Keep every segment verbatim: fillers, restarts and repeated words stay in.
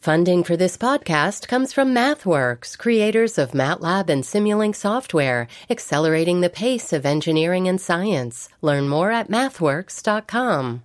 Funding for this podcast comes from MathWorks, creators of MATLAB and Simulink software, accelerating the pace of engineering and science. Learn more at mathworks dot com.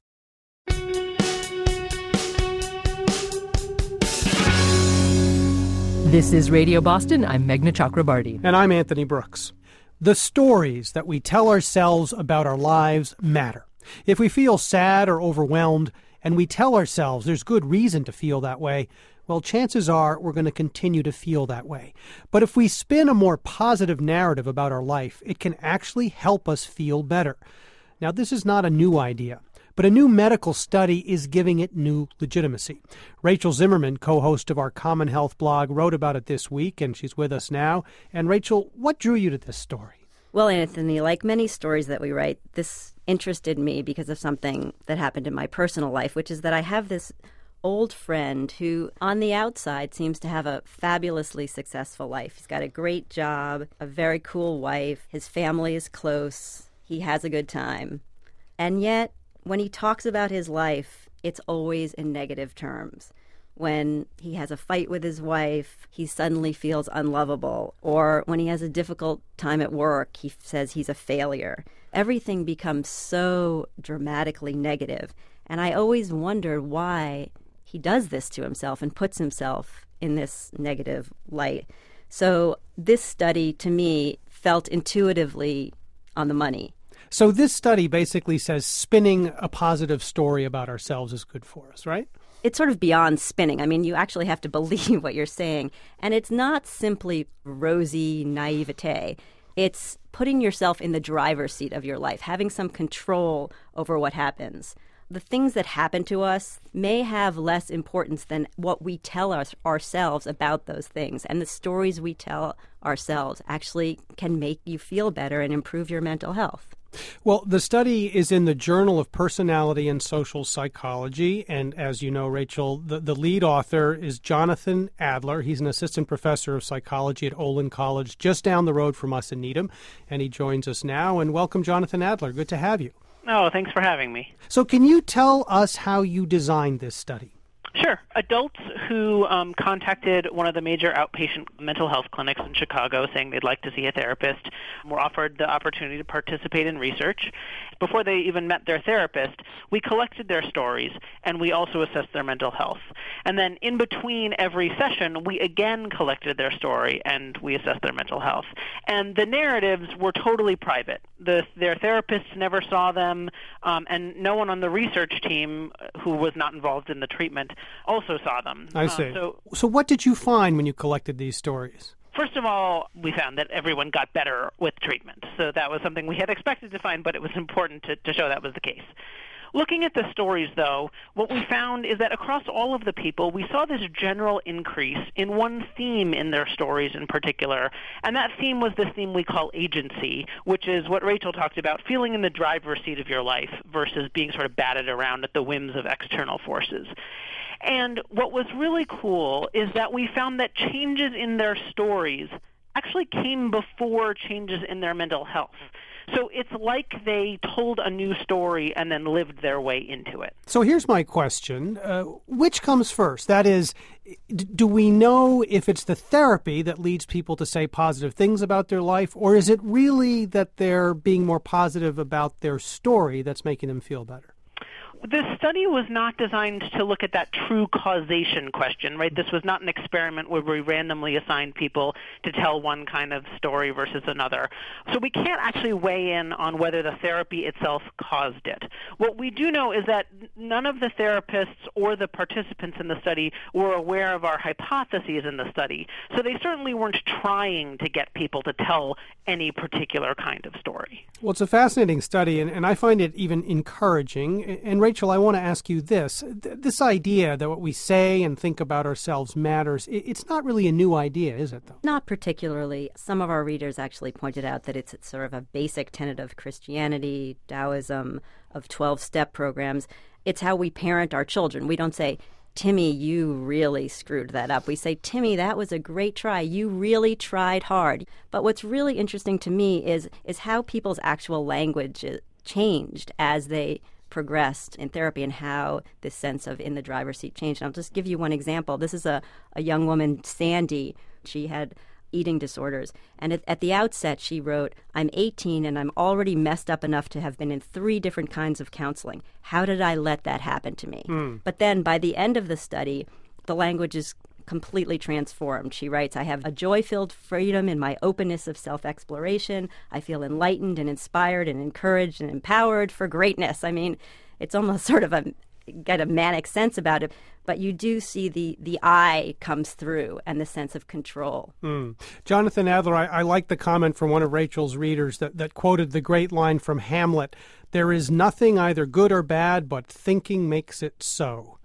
This is Radio Boston. I'm Meghna Chakrabarty. And I'm Anthony Brooks. The stories that we tell ourselves about our lives matter. If we feel sad or overwhelmed, and we tell ourselves there's good reason to feel that way, well, chances are we're going to continue to feel that way. But if we spin a more positive narrative about our life, it can actually help us feel better. Now, this is not a new idea, but a new medical study is giving it new legitimacy. Rachel Zimmerman, co-host of our Common Health blog, wrote about it this week, and she's with us now. And Rachel, what drew you to this story? Well, Anthony, like many stories that we write, this interested me because of something that happened in my personal life, which is that I have this old friend who, on the outside, seems to have a fabulously successful life. He's got a great job, a very cool wife, his family is close, he has a good time. And yet, when he talks about his life, it's always in negative terms. When he has a fight with his wife, he suddenly feels unlovable. Or when he has a difficult time at work, he says he's a failure. Everything becomes so dramatically negative. And I always wondered why he does this to himself and puts himself in this negative light. So this study, to me, felt intuitively on the money. So this study basically says spinning a positive story about ourselves is good for us, right? It's sort of beyond spinning. I mean, you actually have to believe what you're saying. And it's not simply rosy naivete. It's putting yourself in the driver's seat of your life, having some control over what happens. The things that happen to us may have less importance than what we tell us ourselves about those things. And the stories we tell ourselves actually can make you feel better and improve your mental health. Well, the study is in the Journal of Personality and Social Psychology, and as you know, Rachel, the, the lead author is Jonathan Adler. He's an assistant professor of psychology at Olin College, just down the road from us in Needham, and he joins us now. And welcome, Jonathan Adler. Good to have you. Oh, thanks for having me. So can you tell us how you designed this study? Sure. Adults who um, contacted one of the major outpatient mental health clinics in Chicago saying they'd like to see a therapist were offered the opportunity to participate in research. Before they even met their therapist, we collected their stories, and we also assessed their mental health. And then in between every session, we again collected their story, and we assessed their mental health. And the narratives were totally private. The, their therapists never saw them, um, and no one on the research team who was not involved in the treatment also saw them. I see. Uh, so, so what did you find when you collected these stories? First of all, we found that everyone got better with treatment. So that was something we had expected to find, but it was important to, to show that was the case. Looking at the stories, though, what we found is that across all of the people, we saw this general increase in one theme in their stories in particular, and that theme was this theme we call agency, which is what Rachel talked about, feeling in the driver's seat of your life versus being sort of batted around at the whims of external forces. And what was really cool is that we found that changes in their stories actually came before changes in their mental health. So it's like they told a new story and then lived their way into it. So here's my question. Uh, which comes first? That is, d- do we know if it's the therapy that leads people to say positive things about their life, or is it really that they're being more positive about their story that's making them feel better? The study was not designed to look at that true causation question, right? This was not an experiment where we randomly assigned people to tell one kind of story versus another. So we can't actually weigh in on whether the therapy itself caused it. What we do know is that none of the therapists or the participants in the study were aware of our hypotheses in the study. So they certainly weren't trying to get people to tell any particular kind of story. Well, it's a fascinating study, and, and I find it even encouraging. And Rachel, I want to ask you this. This idea that what we say and think about ourselves matters, it's not really a new idea, is it, though? Not particularly. Some of our readers actually pointed out that it's sort of a basic tenet of Christianity, Taoism, of twelve-step programs. It's how we parent our children. We don't say, Timmy, you really screwed that up. We say, Timmy, that was a great try. You really tried hard. But what's really interesting to me is is how people's actual language changed as they progressed in therapy and how this sense of in the driver's seat changed. And I'll just give you one example. This is a, a young woman, Sandy. She had eating disorders. And at, at the outset, she wrote, I'm eighteen and I'm already messed up enough to have been in three different kinds of counseling. How did I let that happen to me? Mm. But then by the end of the study, the language is completely transformed. She writes, I have a joy-filled freedom in my openness of self-exploration. I feel enlightened and inspired and encouraged and empowered for greatness. I mean, it's almost sort of a get a manic sense about it, but you do see the the I comes through and the sense of control. Mm. Jonathan Adler, I, I like the comment from one of Rachel's readers that, that quoted the great line from Hamlet, there is nothing either good or bad, but thinking makes it so.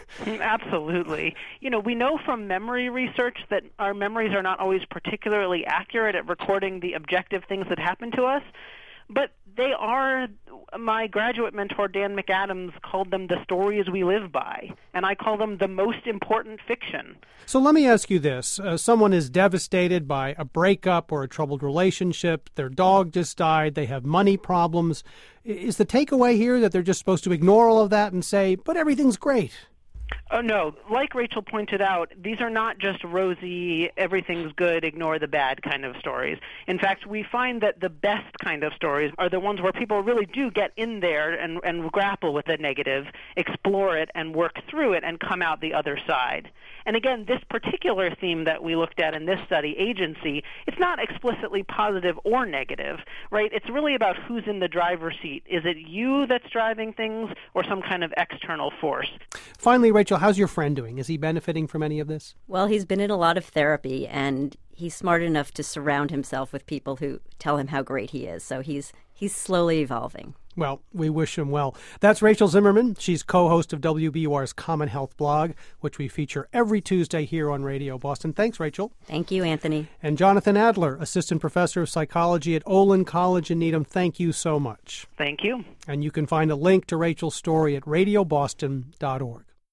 Absolutely. You know, we know from memory research that our memories are not always particularly accurate at recording the objective things that happen to us, but they are, my graduate mentor, Dan McAdams, called them the stories we live by, and I call them the most important fiction. So let me ask you this. Uh, someone is devastated by a breakup or a troubled relationship. Their dog just died. They have money problems. Is the takeaway here that they're just supposed to ignore all of that and say, but everything's great? Oh, no. Like Rachel pointed out, these are not just rosy, everything's good, ignore the bad kind of stories. In fact, we find that the best kind of stories are the ones where people really do get in there and, and grapple with the negative, explore it, and work through it and come out the other side. And again, this particular theme that we looked at in this study, agency, it's not explicitly positive or negative, right? It's really about who's in the driver's seat. Is it you that's driving things or some kind of external force? Finally, Rachel, how's your friend doing? Is he benefiting from any of this? Well, he's been in a lot of therapy, and he's smart enough to surround himself with people who tell him how great he is. So he's he's slowly evolving. Well, we wish him well. That's Rachel Zimmerman. She's co-host of W B U R's Common Health blog, which we feature every Tuesday here on Radio Boston. Thanks, Rachel. Thank you, Anthony. And Jonathan Adler, assistant professor of psychology at Olin College in Needham. Thank you so much. Thank you. And you can find a link to Rachel's story at radio boston dot org.